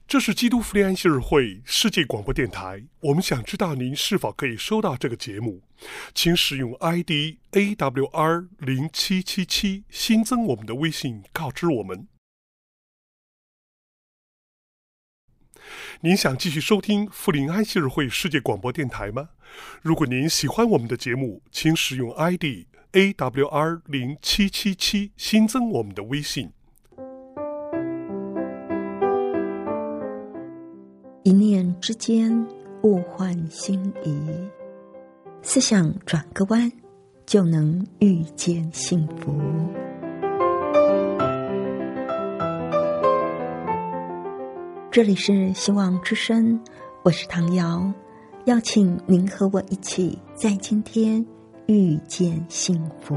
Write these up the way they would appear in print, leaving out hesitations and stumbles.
这是基督福临安息日会世界广播电台，我们想知道您是否可以收到这个节目，请使用 ID AWR0777 新增我们的微信告知我们。您想继续收听福临安息日会世界广播电台吗？如果您喜欢我们的节目，请使用 ID AWR0777 新增我们的微信。 一念之间，物换星移，思想转个弯，就能遇见幸福。这里是希望之声，我是唐瑶，邀请您和我一起在今天遇见幸福。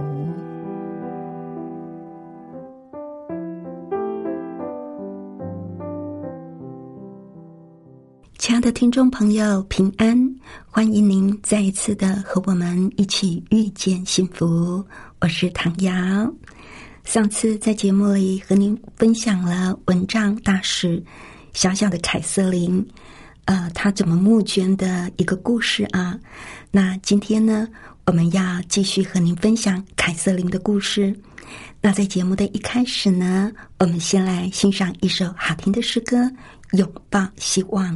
亲爱的听众朋友，平安，欢迎您再一次的和我们一起遇见幸福。我是唐瑶。上次在节目里和您分享了蚊帐大使小小的凯瑟琳，她怎么募捐的一个故事啊。那今天呢，我们要继续和您分享凯瑟琳的故事。那在节目的一开始呢，我们先来欣赏一首好听的诗歌《拥抱希望》。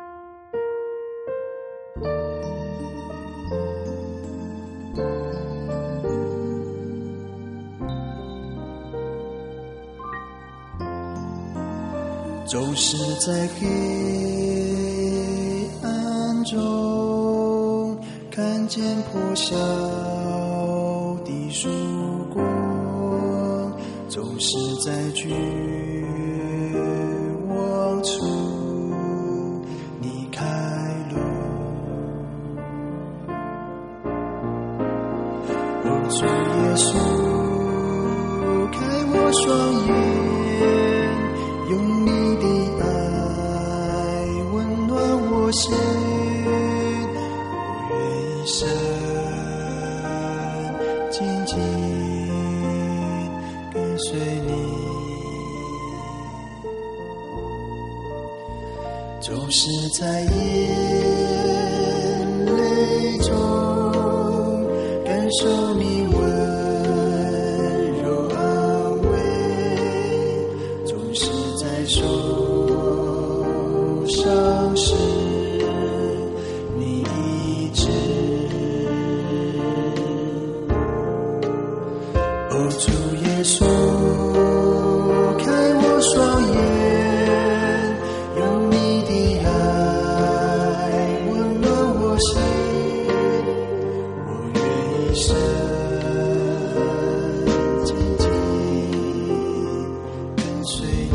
总是在黑暗中看见破晓的曙光，总是在绝望处你开路。哦，主耶稣，开我双眼，用你的爱温暖我心，我愿一生紧紧跟随你。总是在眼泪中感受你温柔安慰，总是在受伤时你医治。哦，主耶稣，开我双眼，用你的爱温暖我心，我愿一生紧紧跟随你。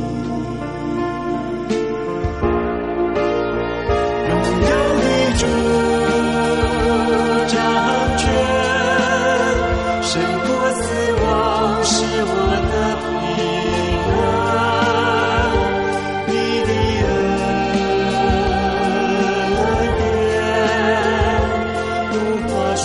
荣耀的主掌权，胜过死亡是我的平安，你的恩典无法数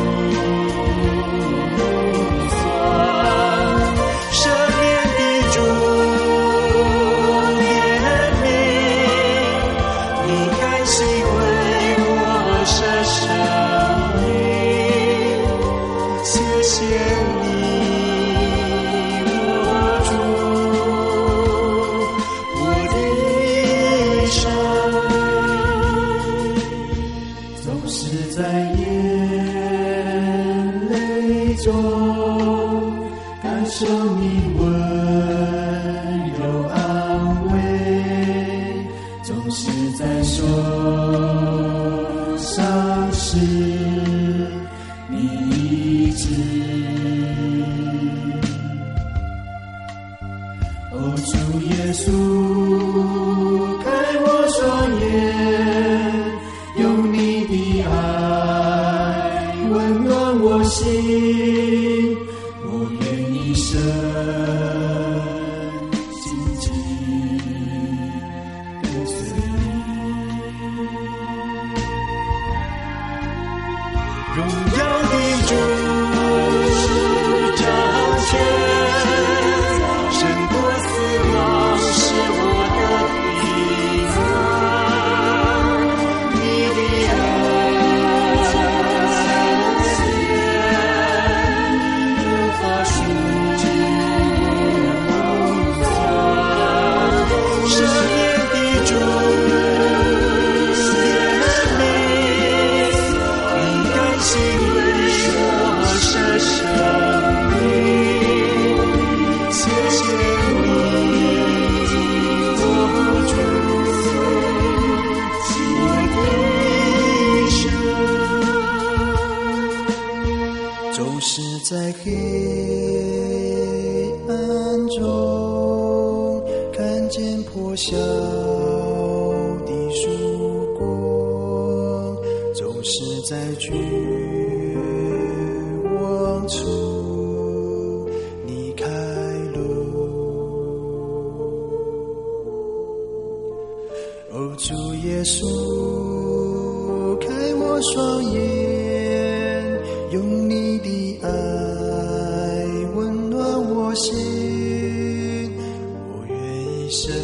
算，赦免的主怜悯，你甘心为我舍生命，谢谢你，我主，我的一生。总是在眼泪中感受你温柔安慰，总是在受伤时你医治。哦，主耶稣，开我双眼，用你的爱温暖我心，我愿一生紧紧跟随你。荣耀的主掌权，胜过死亡是我的破晓的曙光，总是在绝望处你开路。哦，主耶稣，开我双眼，用你的爱温暖我心，我愿一生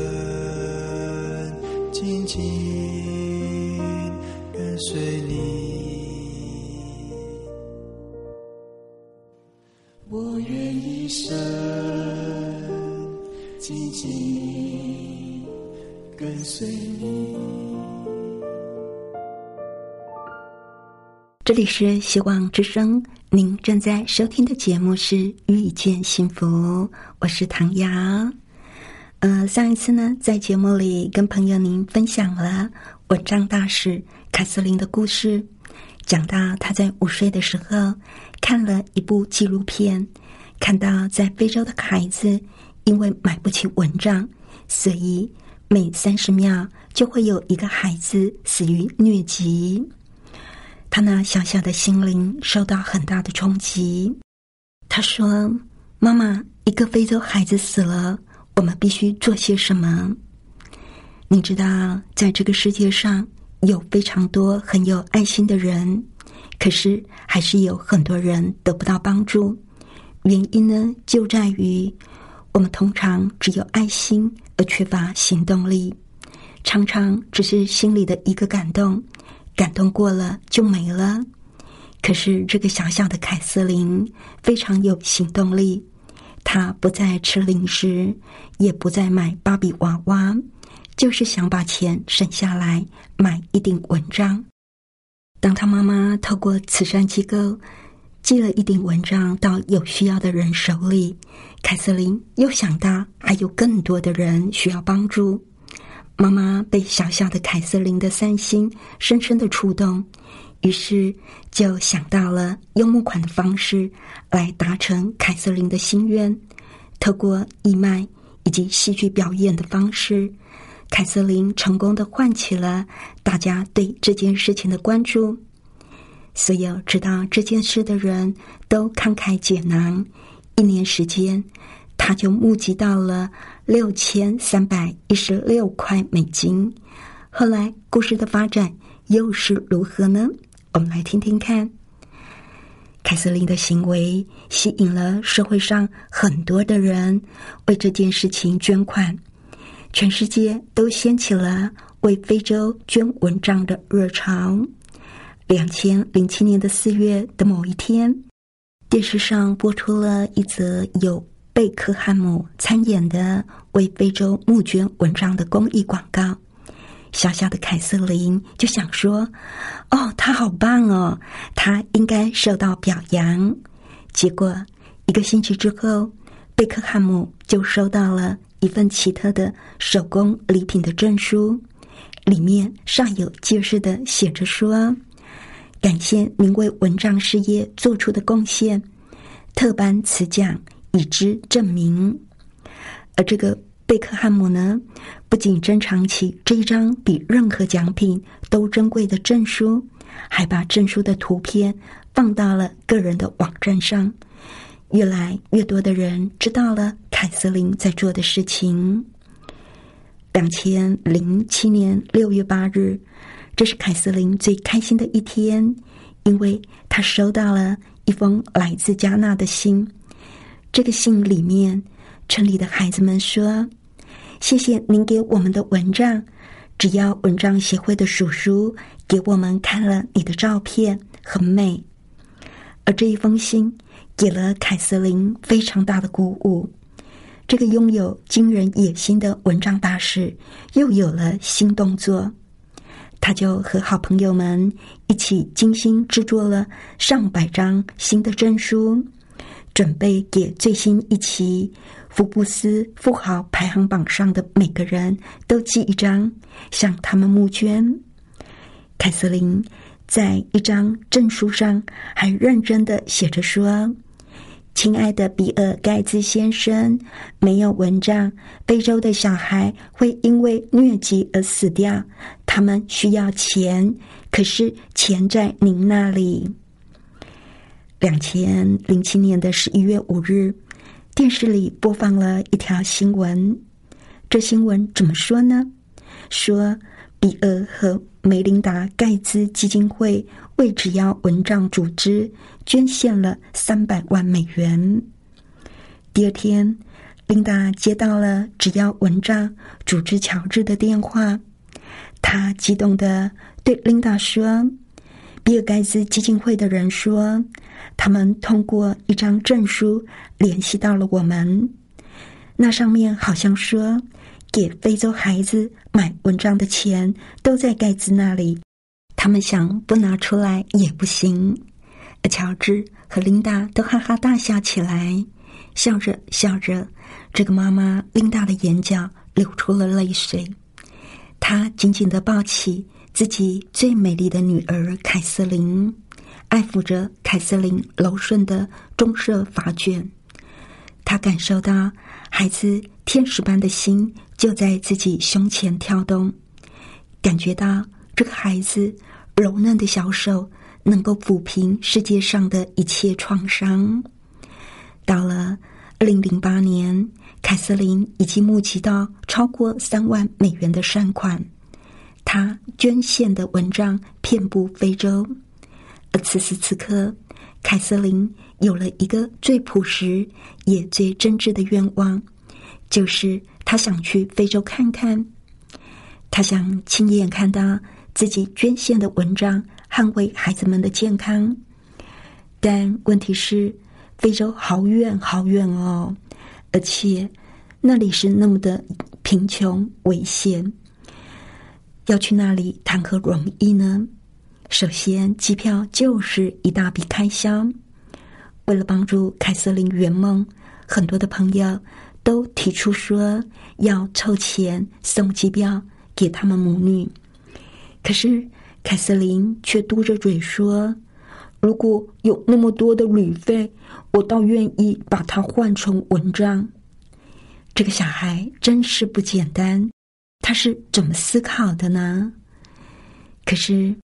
紧紧跟随你，我愿一生紧紧跟随你。 这里是希望之声，您正在收听的节目是遇见幸福，我是唐瑶。上一次呢，在节目里跟朋友您分享了文章大使凯瑟琳的故事，讲到她在5岁的时候看了一部纪录片，看到在非洲的孩子因为买不起蚊帐，所以每30秒就会有一个孩子死于疟疾。他那小小的心灵受到很大的冲击。他说，妈妈，一个非洲孩子死了，我们必须做些什么？你知道，在这个世界上有非常多很有爱心的人，可是还是有很多人得不到帮助。原因呢，就在于我们通常只有爱心而缺乏行动力，常常只是心里的一个感动，感动过了就没了。可是这个小小的凯瑟琳非常有行动力，她不再吃零食，也不再买芭比娃娃，就是想把钱省下来买一顶蚊帐。当她妈妈透过慈善机构寄了一顶蚊帐到有需要的人手里，凯瑟琳又想到还有更多的人需要帮助。妈妈被小小的凯瑟琳的善心深深的触动，于是就想到了用募款的方式来达成凯瑟琳的心愿。透过义卖以及戏剧表演的方式，凯瑟琳成功地唤起了大家对这件事情的关注。所有知道这件事的人都慷慨解囊，1年时间他就募集到了6316块美金。后来故事的发展又是如何呢？我们来听听看。凯瑟琳的行为吸引了社会上很多的人为这件事情捐款，全世界都掀起了为非洲捐蚊帐的热潮。2007年的4月的某一天，电视上播出了一则有贝克汉姆参演的为非洲募捐蚊帐的公益广告。小小的凯瑟琳就想说，他好棒哦，他应该受到表扬。结果1个星期之后，贝克汉姆就收到了一份奇特的手工礼品的证书，里面上有揭示的写着说，感谢您为蚊帐事业做出的贡献，特颁此奖以之证明。而这个贝克汉姆呢，不仅珍藏起这一张比任何奖品都珍贵的证书，还把证书的图片放到了个人的网站上。越来越多的人知道了凯瑟琳在做的事情。2007年6月8日，这是凯瑟琳最开心的一天，因为她收到了一封来自加纳的信。这个信里面，村里的孩子们说，谢谢您给我们的蚊帐，只要蚊帐协会的叔叔给我们看了你的照片，很美。而这一封信给了凯瑟琳非常大的鼓舞，这个拥有惊人野心的蚊帐大使又有了新动作。他就和好朋友们一起精心制作了上百张新的证书，准备给最新一期福布斯富豪排行榜上的每个人都寄一张，向他们募捐。凯瑟琳在一张证书上还认真地写着说， 亲爱的比尔盖茨先生，没有蚊帐，非洲的小孩会因为疟疾而死掉，他们需要钱，可是钱在您那里。2007年的11月5日，电视里播放了一条新闻。这新闻怎么说呢？说比尔和梅琳达·盖茨基金会为只要蚊帐组织捐献了300万美元。第二天，琳达接到了只要蚊帐组织乔治的电话，他激动地对琳达说，比尔盖茨基金会的人说，他们通过一张证书联系到了我们，那上面好像说给非洲孩子买蚊帐的钱都在盖茨那里，他们想不拿出来也不行。而乔治和琳达都哈哈大笑起来，笑着笑着，这个妈妈琳达的眼角流出了泪水。她紧紧地抱起自己最美丽的女儿凯瑟琳，爱抚着凯瑟琳柔顺的棕色发卷。她感受到孩子天使般的心就在自己胸前跳动，感觉到这个孩子柔嫩的小手能够抚平世界上的一切创伤。到了2008年，凯瑟琳已经募集到超过3万美元的善款，她捐献的蚊帐遍布非洲。而此时此刻，凯瑟琳有了一个最朴实也最真挚的愿望，就是她想去非洲看看，她想亲眼看到自己捐献的蚊帐捍卫孩子们的健康。但问题是，非洲好远好远哦，而且那里是那么的贫穷危险，要去那里谈何容易呢？首先，机票就是一大笔开销。为了帮助凯瑟琳圆梦，很多的朋友都提出说要凑钱送机票给他们母女。可是凯瑟琳却嘟着嘴说，如果有那么多的旅费，我倒愿意把它换成蚊帐。这个小孩真是不简单，他是怎么思考的呢？可是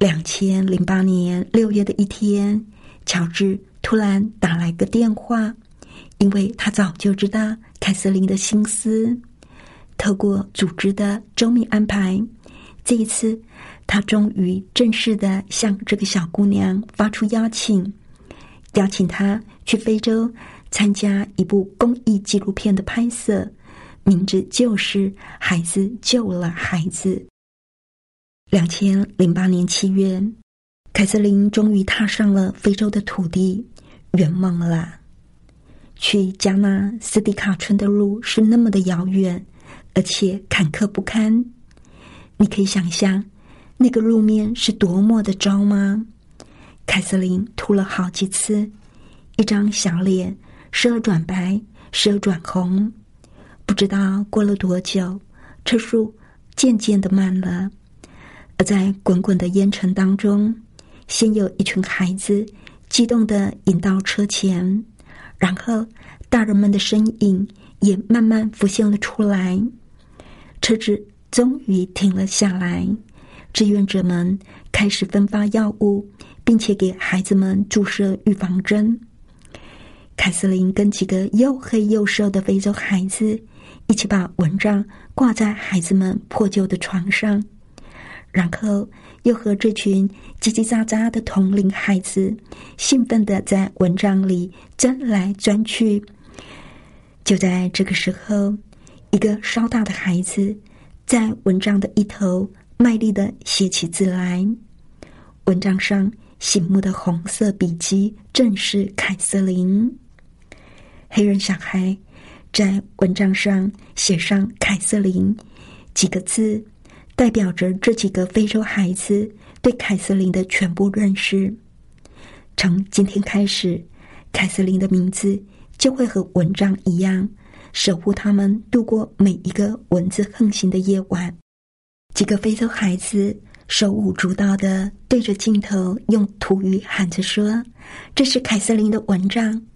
2008年6月的一天，乔治突然打来个电话，因为他早就知道凯瑟琳的心思。透过组织的周密安排，这一次他终于正式的向这个小姑娘发出邀请她去非洲参加一部公益纪录片的拍摄，名字就是《孩子救了孩子》。2008年7月，凯瑟琳终于踏上了非洲的土地，圆梦了。去加纳斯蒂卡村的路是那么的遥远，而且坎坷不堪。你可以想象那个路面是多么的糟吗？凯瑟琳吐了好几次，一张小脸时而转白，时而转红。不知道过了多久，车速渐渐的慢了，而在滚滚的烟尘当中，先有一群孩子激动地引到车前，然后大人们的身影也慢慢浮现了出来。车子终于停了下来，志愿者们开始分发药物，并且给孩子们注射预防针。凯瑟琳跟几个又黑又瘦的非洲孩子一起把蚊帐挂在孩子们破旧的床上，然后又和这群叽叽喳喳的同龄孩子兴奋地在蚊帐里钻来钻去。就在这个时候，一个稍大的孩子在蚊帐的一头卖力地写起字来，蚊帐上醒目的红色笔迹正是凯瑟琳。黑人小孩在蚊帐上写上凯瑟琳几个字，代表着这几个非洲孩子对凯瑟琳的全部认识。从今天开始，凯瑟琳的名字就会和蚊帐一样，守护他们度过每一个蚊子横行的夜晚。几个非洲孩子手舞足蹈地对着镜头用土语喊着说，这是凯瑟琳的蚊帐。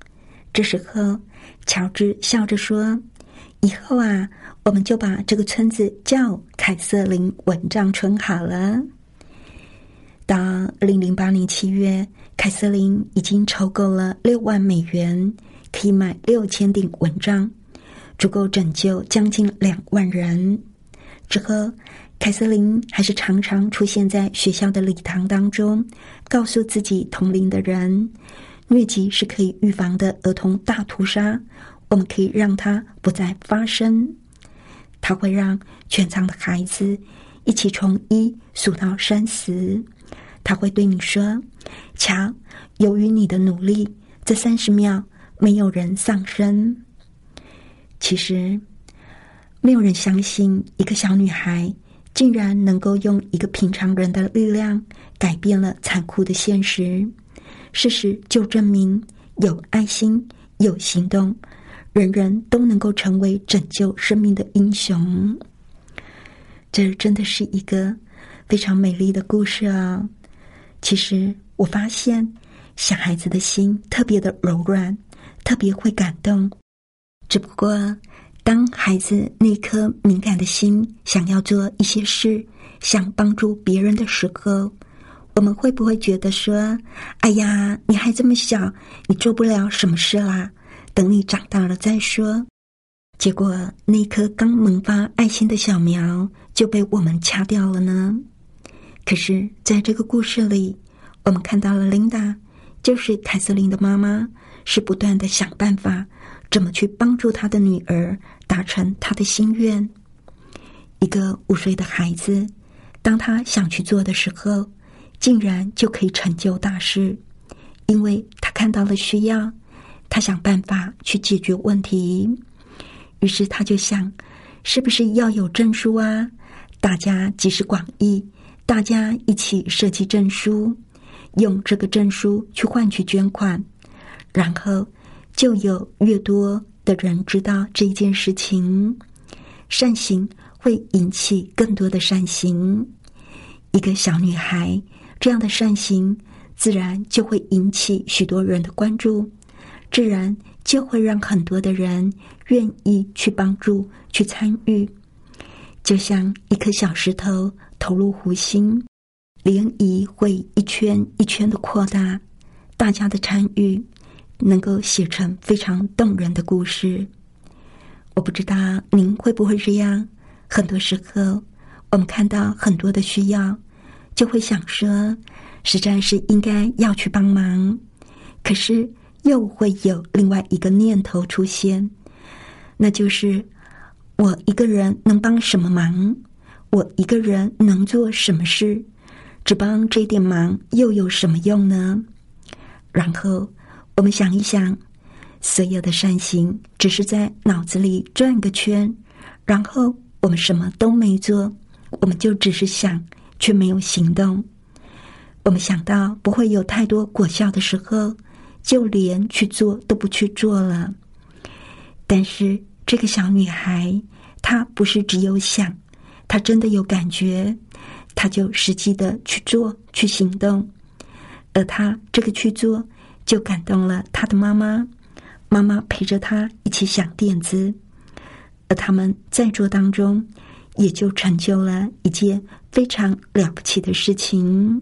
这时候，乔治笑着说：“以后啊，我们就把这个村子叫凯瑟琳蚊帐村好了。”到2008年7月，凯瑟琳已经筹够了6万美元，可以买6000顶蚊帐，足够拯救将近2万人。之后，凯瑟琳还是常常出现在学校的礼堂当中，告诉自己同龄的人，疟疾是可以预防的儿童大屠杀，我们可以让它不再发生。他会让全场的孩子一起从1数到30。他会对你说：“瞧，由于你的努力，这30秒没有人丧生。”其实，没有人相信一个小女孩竟然能够用一个平常人的力量改变了残酷的现实。事实就证明，有爱心、有行动，人人都能够成为拯救生命的英雄。这真的是一个非常美丽的故事啊！其实我发现，小孩子的心特别的柔软，特别会感动。只不过，当孩子那颗敏感的心想要做一些事，想帮助别人的时候，我们会不会觉得说：“哎呀，你还这么小，你做不了什么事啦，等你长大了再说。”结果那颗刚萌发爱心的小苗就被我们掐掉了呢？可是在这个故事里，我们看到了琳达，就是凯瑟琳的妈妈，是不断的想办法怎么去帮助她的女儿达成她的心愿。一个5岁的孩子，当他想去做的时候，竟然就可以成就大事，因为他看到了需要，他想办法去解决问题。于是他就想，是不是要有证书啊？大家集思广益，大家一起设计证书，用这个证书去换取捐款，然后就有越多的人知道这一件事情，善行会引起更多的善行。一个小女孩这样的善行，自然就会引起许多人的关注，自然就会让很多的人愿意去帮助、去参与。就像一颗小石头投入湖心，涟漪会一圈一圈的扩大，大家的参与能够写成非常动人的故事。我不知道您会不会这样，很多时候我们看到很多的需要，就会想说，实在是应该要去帮忙，可是又会有另外一个念头出现，那就是我一个人能帮什么忙？我一个人能做什么事？只帮这点忙又有什么用呢？然后我们想一想，所有的善行只是在脑子里转个圈，然后我们什么都没做，我们就只是想，却没有行动。我们想到不会有太多果效的时候，就连去做都不去做了。但是这个小女孩，她不是只有想，她真的有感觉，她就实际的去做、去行动。而她这个去做，就感动了她的妈妈，妈妈陪着她一起想点子，而他们在做当中，也就成就了一件非常了不起的事情。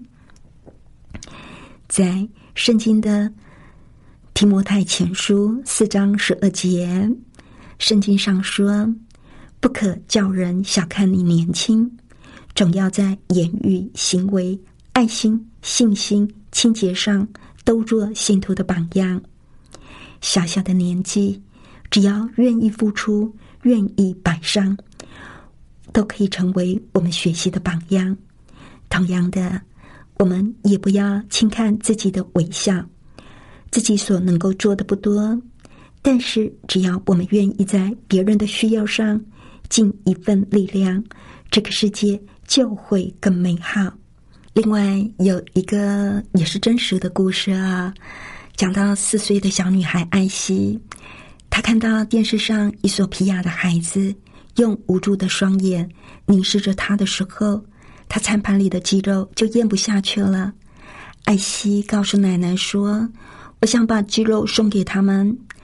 在圣经的提摩太前书4章12节，圣经上说，不可叫人小看你年轻，总要在言语、行为、爱心、信心、清洁上都做信徒的榜样。小小的年纪，只要愿意付出，愿意摆上，都可以成为我们学习的榜样。同样的，我们也不要轻看自己的微笑，自己所能够做的不多，但是只要我们愿意在别人的需要上尽一份力量，这个世界就会更美好。另外有一个也是真实的故事啊，讲到4岁的小女孩艾希，她看到电视上一索皮亚的孩子用无助的双眼凝视着她的时候，她餐盘里的鸡肉就咽不下去了。艾希告诉奶奶说，我想把鸡肉送给他们。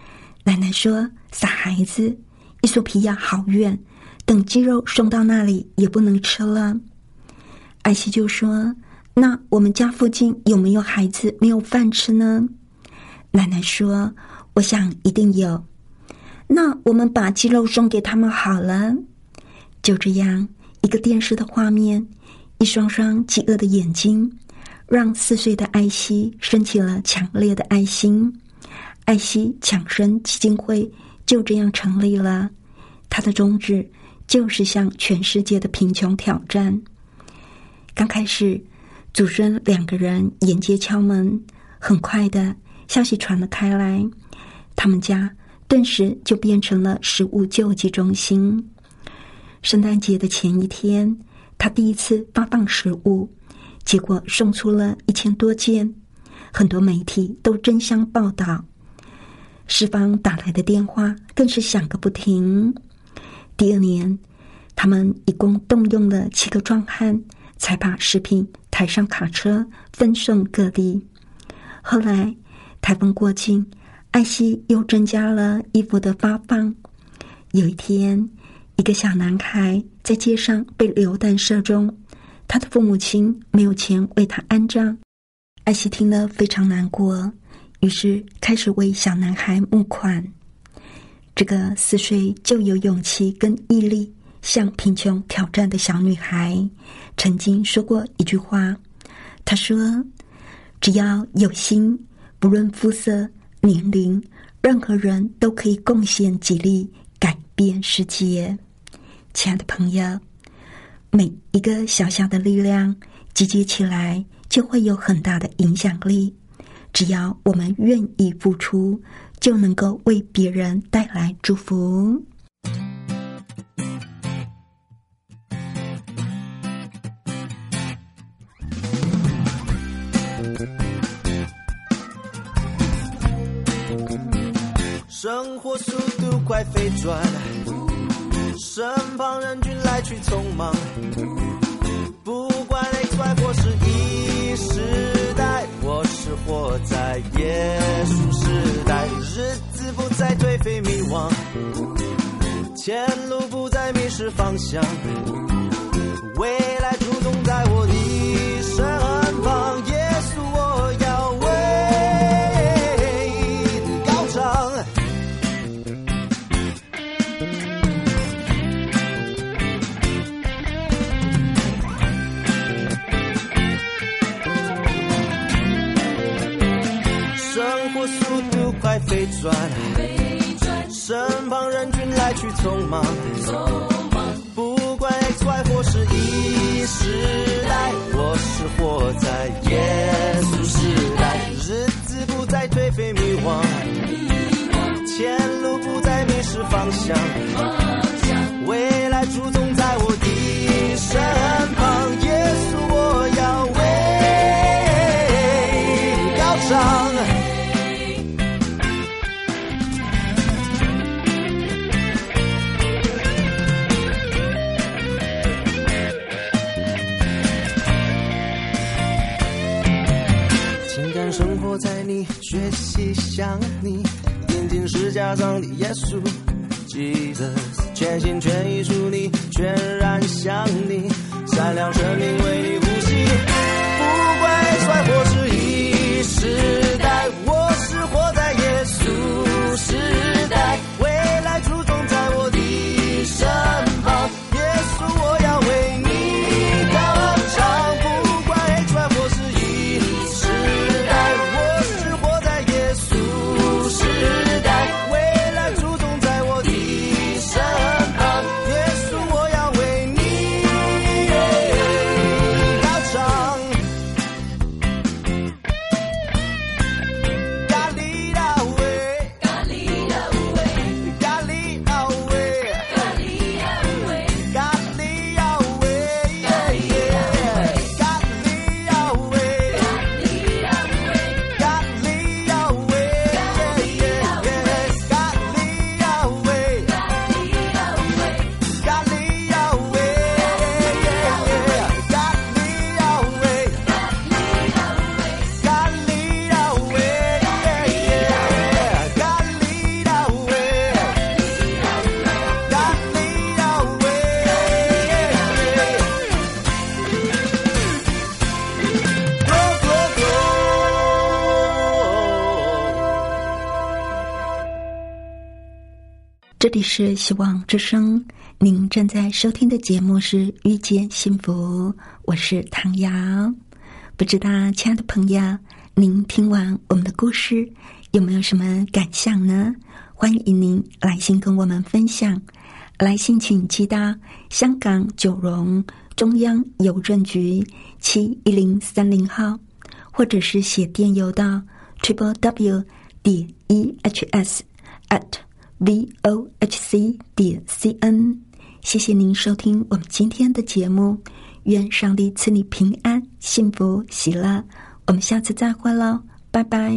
奶奶说：“傻孩子，一索皮亚好远，等鸡肉送到那里也不能吃了。”艾希就说：“那我们家附近有没有孩子没有饭吃呢？”奶奶说：“我想一定有。那我们把鸡肉送给他们好了。”就这样，一个电视的画面，一双双饥饿的眼睛，让4岁的艾希升起了强烈的爱心。艾希抢生基金会就这样成立了，它的宗旨就是向全世界的贫穷挑战。刚开始，祖孙2个人沿街敲门，很快的消息传了开来，他们家顿时就变成了食物救济中心。圣诞节的前一天，他第一次发放食物，结果送出了1000多件，很多媒体都争相报道，四方打来的电话更是响个不停。第2年，他们一共动用了7个壮汉，才把食品抬上卡车分送各地。后来台风过境，艾希又增加了衣服的发放。有一天，一个小男孩在街上被流弹射中，他的父母亲没有钱为他安葬。艾希听了非常难过，于是开始为小男孩募款。这个4岁就有勇气跟毅力向贫穷挑战的小女孩，曾经说过一句话，她说：“只要有心，不论肤色、年龄，任何人都可以贡献己力，改变世界。”亲爱的朋友，每一个小小的力量集结起来，就会有很大的影响力。只要我们愿意付出，就能够为别人带来祝福。 生活速度快飞转，身旁人群来去匆忙，不管 XY 或是 E 时代，我是活在耶稣时代，日子不再颓废迷惘，前路不再迷失方向，未来主动在我的身旁，耶稣我要为你高唱。生活速度快飞转，身旁人群来去匆忙，不管 XY 或是 E 时代，我是活在耶稣时代，日子不再颓废迷惘，前路不再迷失方向，未来主动在我的身旁，耶稣我要为你高唱。生活在你，学习想你，定睛是架上的耶稣 Jesus， 全心全意属你，全然想你，善良生命为你呼吸，不管 XY 或是 E 时代，我是活在耶稣时代，未来主动在我的身旁，耶稣我要为你高唱，不管 XY 或是 E 时代，我是活在耶稣时代，未来主动在我的身旁，耶稣我要为你里是希望之声，您正在收听的节目是遇见幸福，我是唐瑶。不知道亲爱的朋友，您听完我们的故事有没有什么感想呢？欢迎您来信跟我们分享，来信请寄到香港九龙中央邮政局71030号，或者是写电邮到 www.ehs@vohc.cn。 谢谢您收听我们今天的节目，愿上帝赐你平安、幸福、喜乐。我们下次再会喽，拜拜。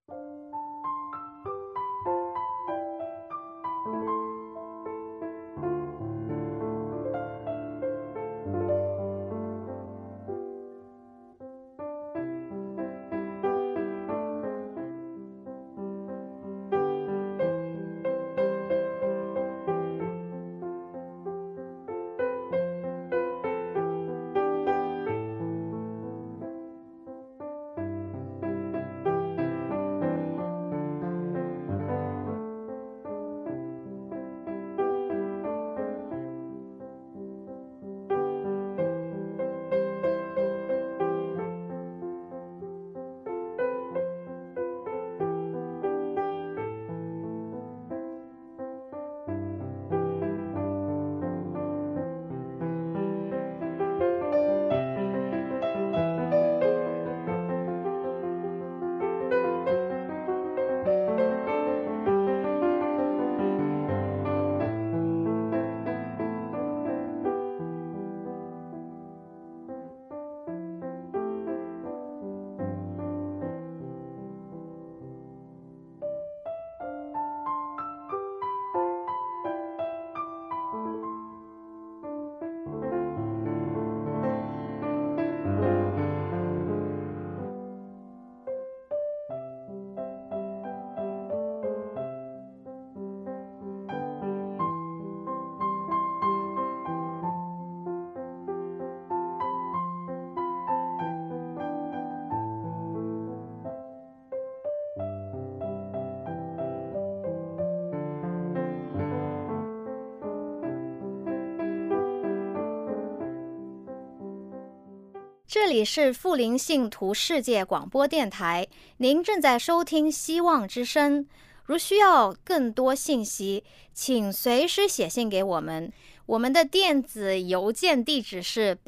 这里是富林信徒世界广播电台，您正在收听希望之声。如需要更多信息，请随时写信给我们。我们的电子邮件地址是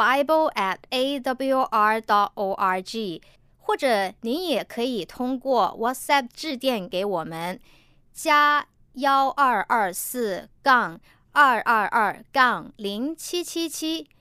bible@awr.org， 或者您也可以通过 WhatsApp 致电给我们，加1224-222-0777